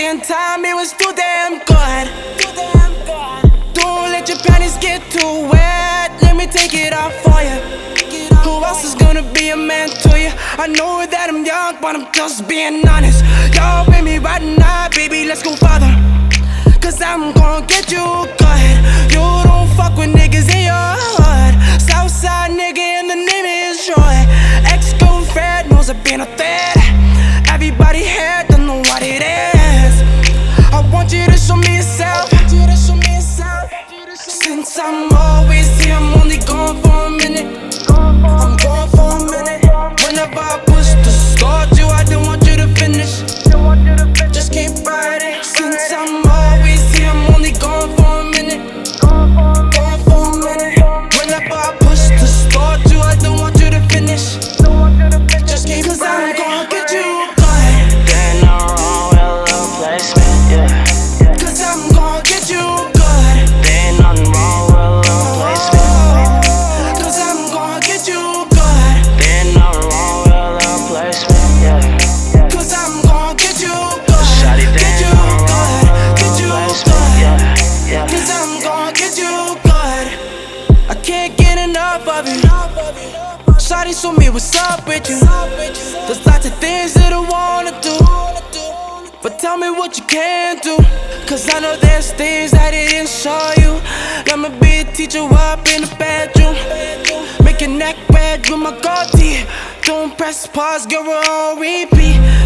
second time, it was too damn good. Don't let your panties get too wet. Let me take it off for you. Who else is gonna be a man to you? I know that I'm young, but I'm just being honest. Y'all with me right now, baby, let's go further. Cause I'm gonna get you good. You don't fuck with niggas in your hood. Southside nigga and the name is Troy. Ex-girlfriend knows I've been a threat. Everybody here don't know what it is. I want you to show me yourself. Since I'm always here, I'm only gone for a minute. I'm gone for a minute. Whenever I push to start you, I don't want you to finish. Just keep riding. Since I'm always here, I'm only gone for a minute. Gone for a minute. Whenever I push to start you, I don't want you to finish. Just keep riding. Cause I'm gonna get you good. There's no wrong with a placement, yeah. Cause I'm gonna get you good. There's nothing wrong with a placement. Cause I'm gonna get you good. There's nothing wrong with a placement, yeah. Cause I'm gonna get you good. Shawty, Get there's you nothing good. wrong Get with you a placement, good. yeah. Cause I'm gonna get you good. I can't get enough of you. Shawty, show me what's up with you. There's lots of things that I wanna do, but tell me what you can do. Cause I know there's things that I didn't show you. Let me be a teacher up in the bedroom. Make your neck red with my goatee. Don't press pause, girl, we're on repeat.